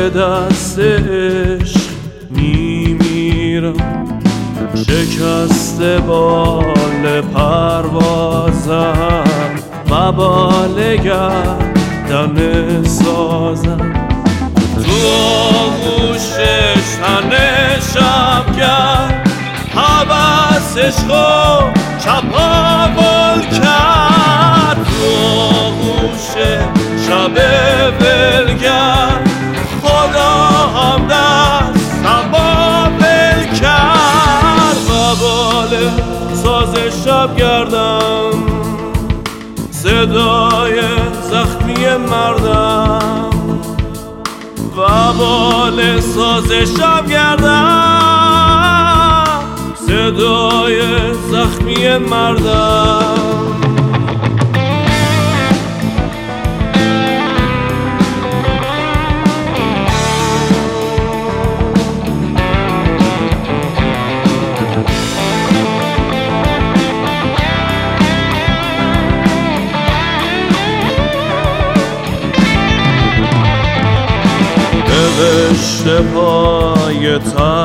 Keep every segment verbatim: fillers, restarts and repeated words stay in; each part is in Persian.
به دست عشق میمیرم، شکسته بال پروازم و بال گردن سازم. تو آغوش تن شبگرد هوس عشقو چپاول کرد. تو آغوش شب ولگرد خدا هم دستم ول کرد. و بال ساز شب گردم صدای زخمی مردم، و بال ساز شب گردم صدای زخمی مردم. نوشته پای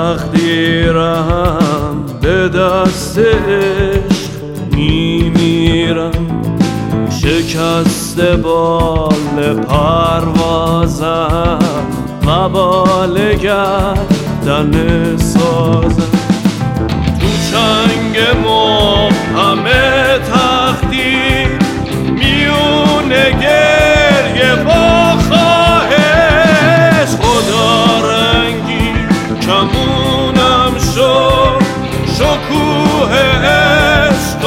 تقدیرم به دست عشق میمیرم، شکسته بال پروازم و بال گردن سازم. تو چنگ مبهم تقدیر میونه گریه با خواهش، خدا رنگی کمونم شد شکوه عشق و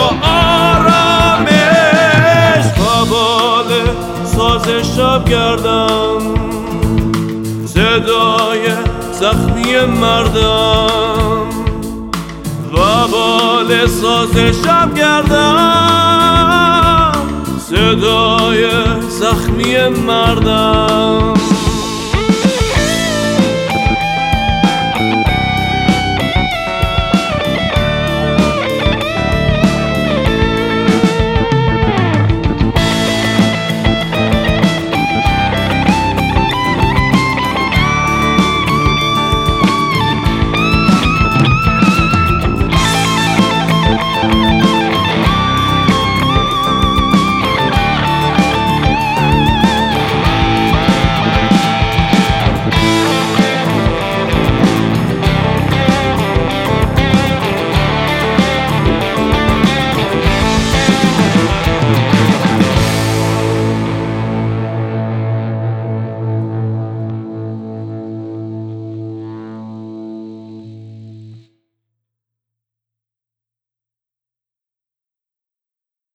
آرامش. و بال ساز شب گردم صدای زخمی مردم، و بال ساز شب گردم صدای زخمی مردم.